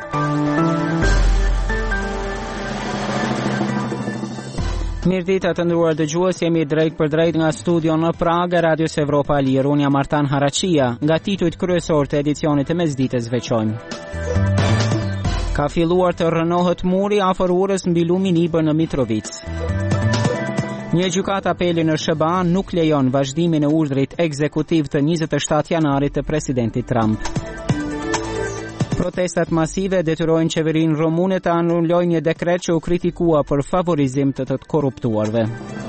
Mirëdita të nderuar dëgjues, jemi drejt për drejt nga studio në Prag, Radios Evropa e Lirë. Unë jam Artan Harachia, nga titujt kryesor të edicionit të mesdites veçojmë. Ka filluar të rënohet muri afër urës mbi lumin Ibër në Mitrovic. Një gjykat apeli në SBA nuk lejon vazhdimin e urdhrit ekzekutiv të 27 janarit të presidentit Trump. Protestat masive detyrojnë qeverinë rumune të anullojë një dekret që u kritikua për favorizim të korruptuarve.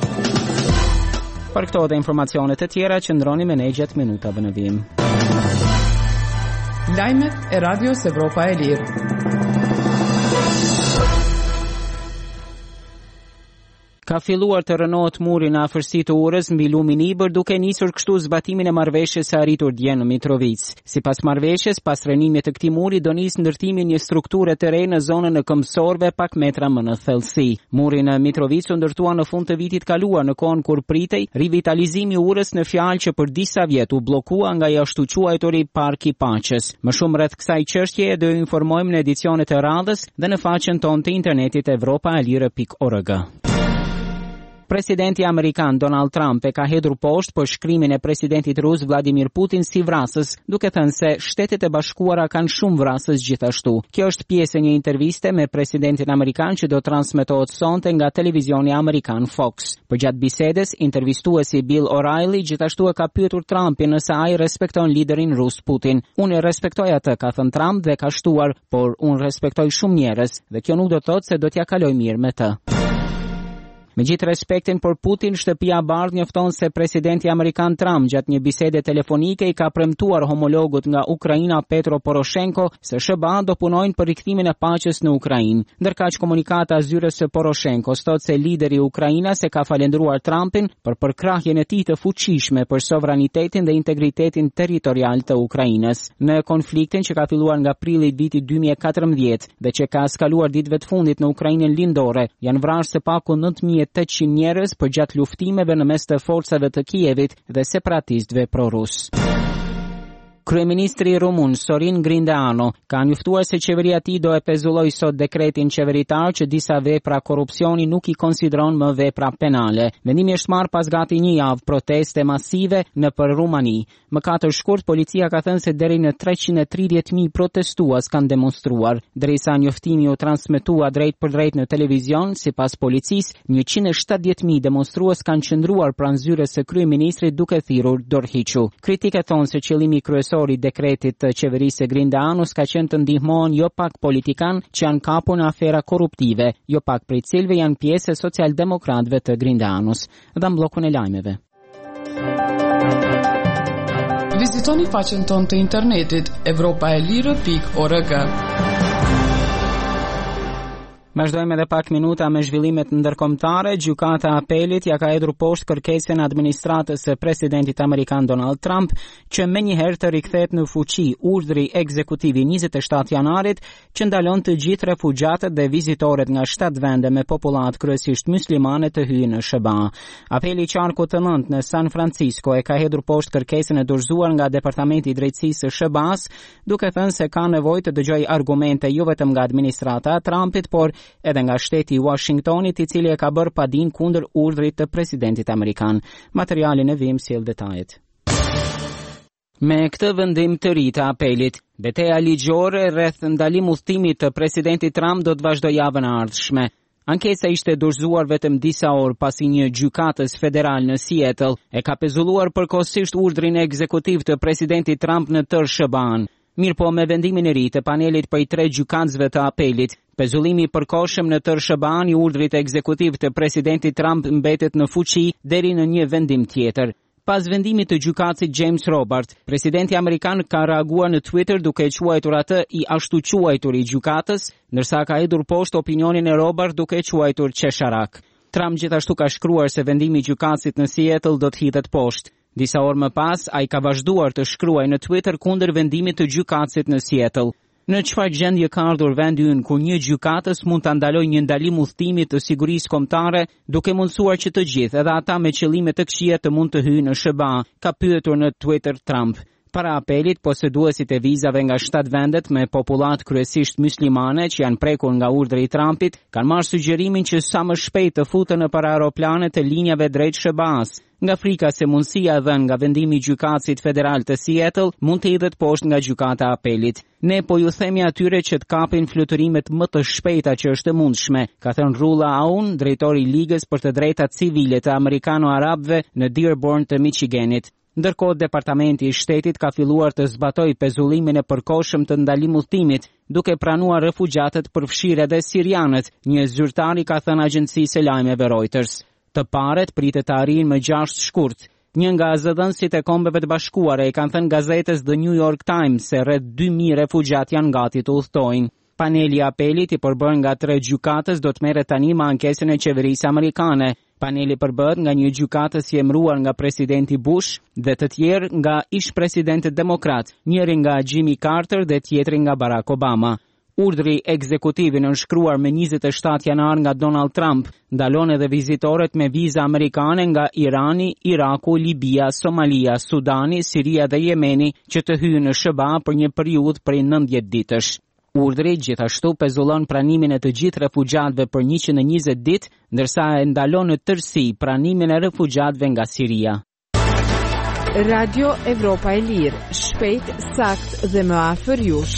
Për këto dhe informacionet të tjera, qëndroni me ne gjatë minutave në vijim. Lajmet e Radios Evropa e Lirë. Ka filluar të rënohet muri në afërsi të urës mbi lumin Ibër, duke nisur kështu zbatimin e marrëveshjes së arritur dje në Mitrovic. Sipas marrëveshjes, pas rënimit të këtij muri do nis ndërtimi një strukture të re në zonën e këmbësorëve pak metra më në thellësi. Muri në Mitrovic u ndërtua në fund të vitit kaluar, në kohën kur pritej rivitalizimi i urës, në fjalë që për disa vjet u bllokua nga i ashtu quajturi Parki i Paqes. Më shumë rreth kësaj çështjeje do ju informojmë në edicionet e radhës dhe në faqen tonë të internetit evropaelire.org. Presidenti Amerikan Donald Trump e ka hedhur poshtë për shkrimin e presidentit rus Vladimir Putin si vrasës, duke thënë se Shtetet e Bashkuara kanë shumë vrasës gjithashtu. Kjo është pjesë e një interviste me presidentin amerikan që do transmetohet sonte nga televizioni amerikan Fox. Përgjatë bisedes, intervistuesi Bill O'Reilly gjithashtu e ka pyetur Trumpin nëse ai respekton liderin rus Putin. Unë e respektoj atë, ka thënë Trump dhe ka shtuar, por unë respektoj shumë njerëz dhe kjo nuk do të thotë se do t'ja kaloj mirë me të. Me gjithë respektin për Putin, Shtëpia e Bardhë njofton se presidenti amerikan Trump gjatë një bisede telefonike i ka premtuar homologut nga Ukraina Petro Poroshenko se SBA do punojnë për rikthimin e paqes në Ukrainë. Ndërkaq komunikata e zyrës së Poroshenkos thotë se lideri i Ukrainës e ka falendëruar Trumpin për përkrahjen e tij të fuqishme për sovranitetin dhe integritetin territorial të Ukrainës. Në konfliktin që ka filluar nga prilli i vitit 2014 dhe që ka eskaluar ditëve të fundit në Ukrainën lindore, janë vrarë së paku 9.800 njerëz përgjatë luftimeve në mes të forcave të Kievit dhe separatistëve pro-rus. Kryeministri rumun Sorin Grindeanu ka njoftuar se qeveria e tij do e pezullojë sot dekretin qeveritar që disa vepra korrupsioni nuk i konsideron më vepra penale. Vendimi është marrë pas gati një javë proteste masive nëpër Rumani. Më 4 shkurt policia ka thënë se deri në 330.000 protestues kanë demonstruar. Derisa njoftimi u transmetua drejt për drejt në televizion, sipas policisë, 170.000 demonstrues kanë qëndruar pranë zyrës së kryeministrit duke thirrur dorëhiqu. Kritikat thonë se qëllimi kryesor i dekretit të qeverisë së Grindeanus ka qenë të ndihmohen jo pak politikan që janë kapur në afera korruptive, jo pak prej cilëve janë pjesë e socialdemokratëve të Grindeanus. Dhe mbllokun e lajmeve. Vizitoni faqen tonë të internetit evropaelire.org. Vazhdojmë edhe pak minuta me zhvillimet ndërkombëtare. Gjykata e apelit ja ka hedhur poshtë kërkesën e administratës së presidentit amerikan Donald Trump që menjëherë të rikthehet në fuqi urdhri ekzekutiv i 27 janarit që ndalon të gjithë refugjatët dhe vizitorët nga 7 vende me popullat kryesisht muslimane të hyjnë në SBA. Apeli i qarkut të 9 në San Francisco e ka hedhur poshtë kërkesën e dorëzuar nga Departamenti i Drejtësisë së SBA-s, duke thënë se ka nevojë të dëgjojë argumente jo vetëm nga administrata e Trumpit, por edhe nga shteti i Washingtonit, i cili e ka bërë padin kundër urdhrit të presidentit amerikan. Materialin e vim sjell detajet. Me këtë vendim të ri të apelit, betejë ligjore rreth ndalim udhëtimit të presidentit Trump do të vazhdojë javën e ardhshme. Ankesa ishte dorëzuar vetëm disa orë pasi një gjykatës federal në Seattle e ka pezulluar përkohësisht urdhrin ekzekutiv të presidentit Trump në tërë SBA-n. Mirpo me vendimin e ri të panelit prej 3 gjykatësve të apelit, pezullimi i përkohshëm në tërë SBA-n i urdhrit ekzekutiv të presidentit Trump mbetet në fuqi deri në një vendim tjetër. Pas vendimit të gjykatësit James Robert, presidenti amerikan ka reaguar në Twitter duke quajtur atë i ashtu quajtur i gjykatës, ndërsa ka hedhur poshtë opinionin e Robert duke quajtur qesharak. Trump gjithashtu ka shkruar se vendimi i gjykatësit në Seattle do të hidhet poshtë. Disa orë më pas, ai ka vazhduar të shkruajë në Twitter kundër vendimit të gjykatësit në Seattle. Në çfarë gjendje ka ardhur vendi ynë ku një gjykatës mund ta ndalojë një ndalim udhëtimi të sigurisë kombëtare, duke mundsuar që të gjithë, edhe ata me qëllime të këqija, të mund të hyjnë në SBA, ka pyetur në Twitter Trump. Para apelit, poseduesit e vizave nga 7 vendet me popullat kryesisht muslimane që janë prekur nga urdhri i Trumpit, kanë marrë sugjerimin që sa më shpejt të futen nëpër aeroplane të linjave drejt SBA-s. Nga frika se mundësia dhënë nga vendimi i gjykatësit federal të Seattle mund të hidhet poshtë nga gjykata e apelit. Ne po ju themi atyre që të kapin fluturimet më të shpejta që është e mundshme, ka thënë Rula Aoun, drejtori i Ligës për të Drejtat Civile të Amerikano-Arabëve në Dearborn të Michiganit. Ndërkohë, Departamenti i Shtetit ka filluar të zbatojë pezullimin e përkohshëm të ndalimit udhëtimit, duke pranuar refugjatët përfshirë edhe sirianët, një zyrtar i ka thënë agjencisë së lajmeve Reuters. Të paret pritet të arrijnë më 6 shkurt. Një nga zëdhënësit e Kombeve të Bashkuara i kanë thënë gazetës The New York Times se rreth 2000 refugjat janë gati të udhtojnë. Paneli i apelit i përbërë nga 3 gjykatës do të merret tani me ankesën e qeverisë amerikane. Paneli përbëhet nga një gjykatës i emëruar nga presidenti Bush dhe të tjerë nga ish-presidentët demokrat, njëri nga Jimmy Carter dhe tjetri nga Barack Obama. Urdhri ekzekutiv i nënshkruar me 27 janar nga Donald Trump ndalon edhe vizitorët me viza amerikane nga Irani, Iraku, Libia, Somalia, Sudani, Siria dhe Jemeni që të hyjnë në SBA për një periudhë prej 90 ditësh. Urdhri gjithashtu pezullon pranimin e të gjithë refugjatëve për 120 ditë, ndërsa e ndalon në tërësi pranimin e refugjatëve nga Siria. Radio Evropa e Lirë, shpejt, sakt dhe më afër jush.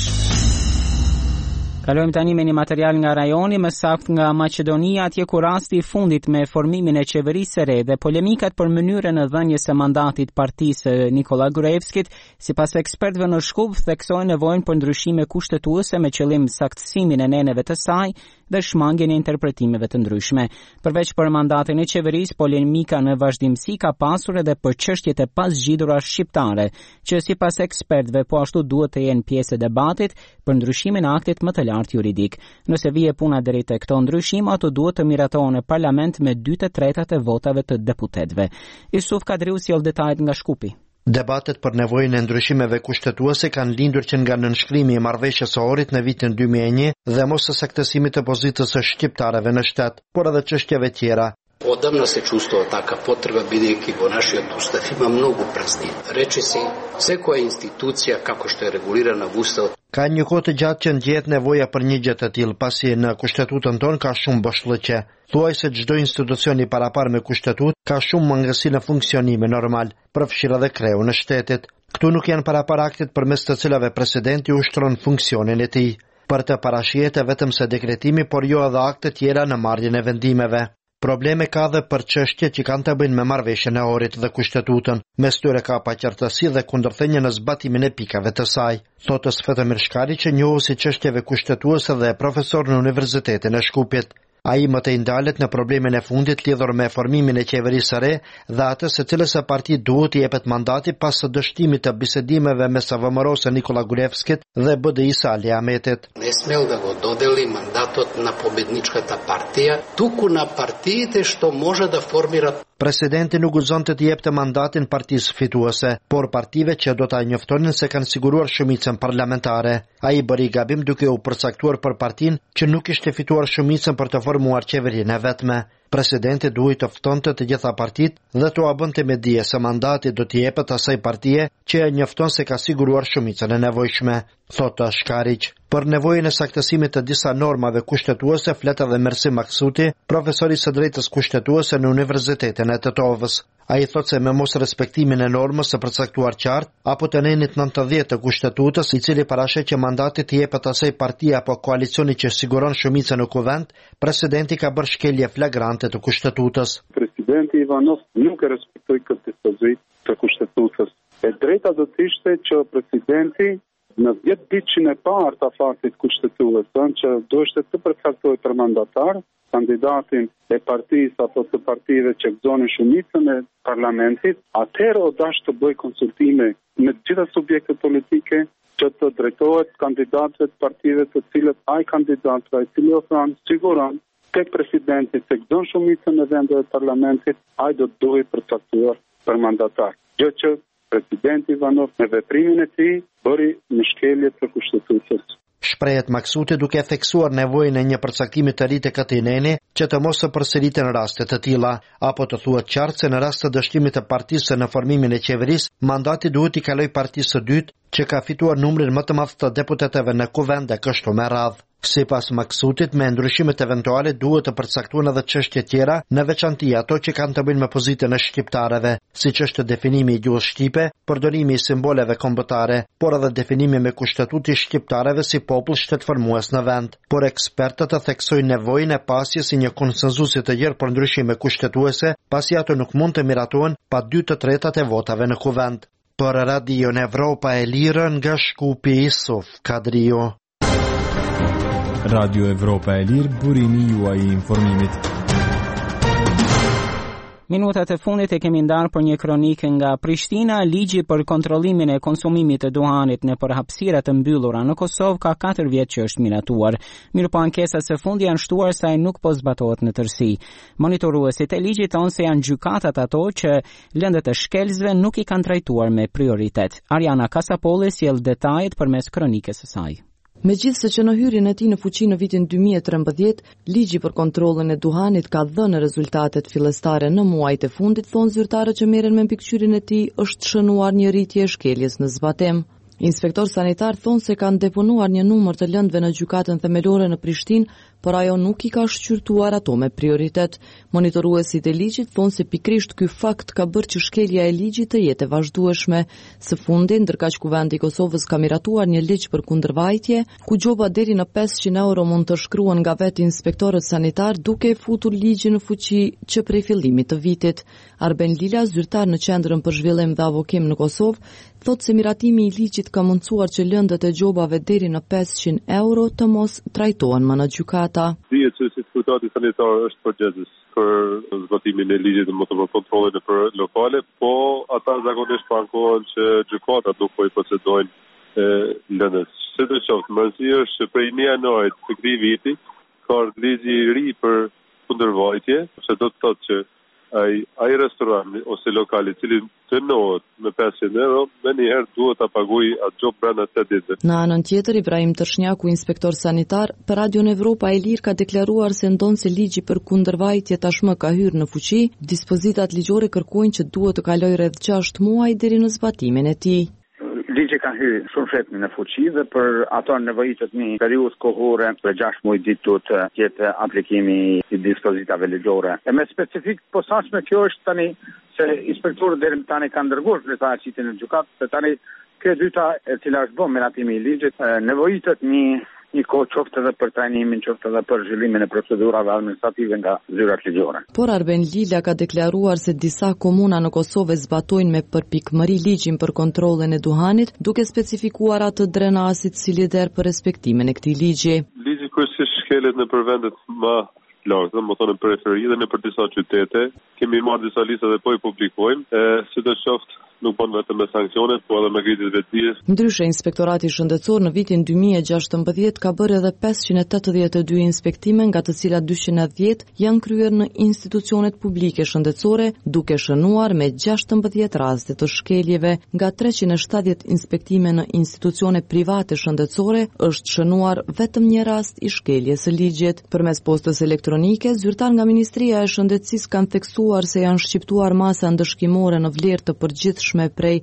Kalojmë tani me një material nga rajoni, më saktë nga Maqedonia, atje ku rasti i fundit me formimin e qeverisë së re dhe polemikat për mënyrën e dhënies së mandatit partisë Nikola Gruevskit, sipas ekspertëve në Shkup, theksojnë nevojën për ndryshime kushtetuese me qëllim saktësimin e neneve të saj dhe shmangjen e interpretimeve të ndryshme. Përveç për mandatin e qeverisë, polemika në vazhdimsi ka pasur edhe për çështjet e pasgjidhura shqiptare, që sipas ekspertëve po ashtu duhet të jenë pjesë e debatit për ndryshimin e aktit më të lartë juridik. Nëse vije puna deri te këto ndryshime, ato duhet të miratohen në parlament me 2/3 e votave të deputetëve. Yusuf Kadriu sjell detajet nga Shkupi. Debatet për nevojën e ndryshimeve kushtetuese kanë lindur që nga nënshkrimi i marrëveshjes së Ohrit në vitin 2001 dhe mos së saktësimit të pozicës së shqiptarëve në shtet, por edhe çështjeve tjera. Odavno se čustvo taka potreba бидејќи во нашиот устав има многу празнини. Рече се, секоја институција како што е регулирана во Уставот. Ka një kohë të gjatë që ndjehet nevoja për një gjë të tillë, pasi në kushtetutën tonë ka shumë boshllëqe. Thuaj se çdo institucion i parapar me kushtetutë ka shumë mangësi në funksionime normal, përfshirë edhe kreu në shtetit. Këtu nuk janë parapar aktet përmes të cilave presidenti ushtron funksionin e tij. Për të parashihet vetëm se dekretimi, por jo edhe akte tjera në marrjen e vendimeve. Probleme ka dhe për çështje që kanë të bëjnë me marrëveshjen e Ohrit dhe kushtetutën. Mes tyre ka paqartësi dhe kundërthënie në zbatimin e pikave të saj, thotë Svetomir Shkari, që njohës si çështjeve kushtetuese dhe profesor në Universitetin e Shkupit. Ai më të ndalet në problemin e fundit lidhur me formimin e qeverisë së re dhe atë se cilës parti duhet i jepet mandati pas së dështimit të bisedimeve mes avëmërose Nikola Gruevskit dhe BDI-s Ali Ahmetit. Не смел да го додели мандатот на победничката партија, туку на партиите што може да формираат. Presidenti nuk guxon të jepte mandatin partisë fituese, por partive që do ta njoftonin se kanë siguruar shumicën parlamentare. Ai bëri gabim duke u përcaktuar për partinë që nuk ishte fituar shumicën për të formuar qeverinë e vetme. Presidenti duhet të ftonte të gjitha partitë dhe t'u bënte me dije se mandati do t'i jepet asaj partie që e njofton se ka siguruar shumicën e nevojshme, thotë Shkariq. Për nevojën e saktësimit të disa normave kushtetuese flet edhe Mersi Maksuti, profesori së drejtës kushtetuese në Universitetin e Tetovës. Ai thotë se me mos respektimin e normës së përcaktuar qartë apo të nenit 90 të kushtetutës, i cili parashet që mandati të jepet asaj partie apo koalicioni që siguron shumicën në kuvend, presidenti ka bërë shkelje flagrante të kushtetutës. Presidenti Ivanov nuk e respektoi këtë dispozit të kushtetutës. E drejta do të ishte që presidenti në 10 ditëshin e parë të faktit kushtetues, që do ishte të përcaktojë për mandatar kandidatin e partisë apo të partive që gëzonin shumicën e parlamentit, atëherë o dash të bëj konsultime me të gjitha subjektet politike që të drejtohet kandidatëve të partive të cilët ai kandidat i cili ofron siguron tek presidenti se gëzon shumicën e vendeve të parlamentit, ai do të duhet përcaktuar për mandatar. Gjë që presidenti Ivanov me veprimin e tij bëri në shkelje të kushtetutës. Shprehet Maksuti duke theksuar nevojën e një përcaktimi të ri të këtij neni që të mos të përsëritet në raste të tilla, apo të thuhet qartë se në rast të dështimit të partisë në formimin e qeverisë, mandati duhet i kaloj partisë së dytë që ka fituar numrin më të madh të deputetëve në kuvend e kështu me radhë. Sipas Maksutit, me ndryshimet eventuale duhet të përcaktuar edhe çështje tjera, në veçanti ato që kanë të bëjnë me pozitën e shqiptarëve, siç është definimi i gjuhës shqipe, përdorimi i simboleve kombëtare, por edhe definimi me kushtetutë i shqiptarëve si popull shtetformues në vend. Por ekspertët e theksojnë nevojën e pasjes si një konsenzusi të gjerë për ndryshime kushtetuese, pasi ato nuk mund të miratohen pa 2/3 e votave në kuvend. Për Radio Evropa e Lirë nga Shkupi Isuf Kadrio. Radio Evropa e Lirë, burimi juaj i informimit. Minutat e fundit e kemi ndarë për një kronikë nga Prishtina. Ligji për kontrollimin e konsumimit të duhanit në përhapësira të mbyllura në Kosovë ka 4 vjet që është miratuar. Mirëpo ankesat së fundi janë shtuar se ai nuk po zbatohet në tërësi. Monitoruesit e ligjit thonë se janë gjykatat ato që lëndët e shkelësve nuk i kanë trajtuar me prioritet. Ariana Kasapolli sjell detajet përmes kronikës së saj. Megjithse që në hyrjen e tij në fuqi në vitin 2013, ligji për kontrollin e duhanit ka dhënë rezultatet fillestare në muajt e fundit, thonë zyrtarët që merren me mbikëqyrjen e tij, është shënuar një rritje e shkeljes në zbatim. Inspektor sanitar thonë se kanë deponuar një numër të lëndëve në gjykatën themelore në Prishtinë, por ajo nuk i ka shqyrtuar ato me prioritet. Monitoruesit e ligjit thonë se pikrisht ky fakt ka bërë që shkelja e ligjit të jetë e vazhdueshme. Së fundi, ndërkaq kuvendi i Kosovës ka miratuar një ligj për kundërvajtje, ku gjoba deri në 500 euro mund të shkruan nga vetë inspektorët sanitar, duke futur ligjin në fuqi që prej fillimit të vitit. Arben Lila, zyrtar në Qendrën për Zhvillim dhe Avokim në Kosovë, thotë se miratimi i ligjit ka mundsuar që lëndët e gjobave deri në 500 euro të mos trajtohen më në gjykata. Dihet se inspektorati sanitar është përgjegjës për zbatimin e ligjit dhe për kontrollin e për lokale, po ata zakonisht pankohen që gjykatat nuk po i procedojnë lëndës. Sidoqoftë, mësi është që prej 1 janarit të këtij viti ka ligji i ri për kundërvajtje, që do të thotë që ai restoran ose lokali i cili dënohet me 500 euro, më njëherë duhet ta paguajë atë gjop brenda 8 ditëve. Në anën tjetër, Ibrahim Tërshnjaku, inspektor sanitar, për Radio Evropa e Lirë ka deklaruar se ndonse ligji për kundërvajtje tashmë ka hyrë në fuqi, dispozitat ligjore kërkojnë që duhet të kalojë rreth 6 muaj deri në zbatimin e tij. Ligji ka hyrë shumë shpejt në fuqi dhe për ato nevojitet një periudhë kohore për 6 muaj ditë duhet të jetë aplikimi i dispozitave ligjore. E me specifik posaçme kjo është tani se inspektorët deri më tani kanë dërguar vlerëtar citin në gjykatë, se tani kjo dyta e cila është bën meratimi i ligjit, nevojitet një kohë qoftë edhe për trajnimin, qoftë edhe për zhvillimin e procedurave administrative nga zyrat ligjore. Por Arben Lila ka deklaruar se disa komuna në Kosovë zbatojnë me përpikmëri ligjin për kontrollin e duhanit, duke specifikuar atë drenasit si lider për respektimin e këtij ligji. Ligji kryesisht shkelet në vendet më lartë, më thonë në periferi dhe në për disa qytete. Kemi marrë disa lista dhe po i publikojmë, sidoqoftë nuk bën vetëm me sanksionet, po edhe me ngritjet vetdijes. Ndryshe, Inspektorati Shëndetësor në vitin 2016 ka bërë edhe 582 inspektime, nga të cilat 210 janë kryer në institucionet publike shëndetësore, duke shënuar me 16 raste të shkeljeve. Nga 370 inspektime në institucione private shëndetësore, është shënuar vetëm një rast i shkeljes së ligjit. Përmes postës elektronike, zyrtar nga Ministria e Shëndetësisë kanë theksuar se janë shqiptuar masa ndëshkimore në vlerë të përgjithshme prej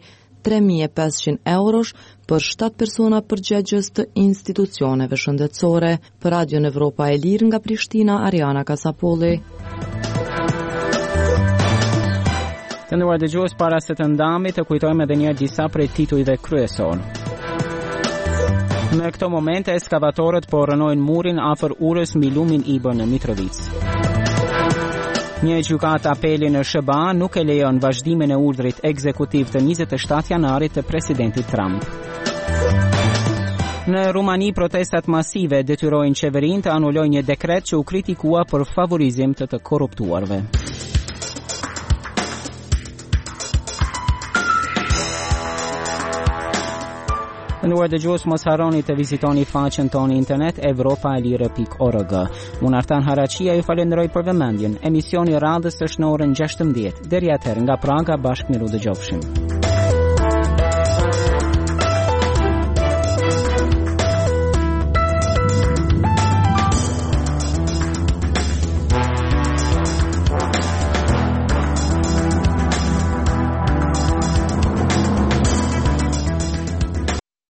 3.500 eurosh për 7 persona përgjegjës të institucioneve shëndetësore. Për Radio Evropa e Lirë nga Prishtina, Ariana Kasapolli. Të nderuar dëgjues, para se të ndamit, të kujtojmë edhe një disa prej titujve kryesor. Në këto momente, eskavatorët po rënojnë murin afër urës mbi lumin Ibër në Mitrovicë. Një gjykat apeli në SBA nuk e lejon vazhdimin e urdhrit ekzekutiv të 27 janarit të presidentit Trump. Në Rumani, protestat masive detyrojnë qeverinë të anullojë një dekret që u kritikua për favorizim të korruptuarve. Nderuar dëgjues, mos harroni të vizitoni faqen tonë internet evropaelire.org. Unë Artan Haraqia ju falenderoj për vëmendjen. Emisioni i radhës është në orën 16. Deri atëherë nga Praga bashkë miru dëgjofshim.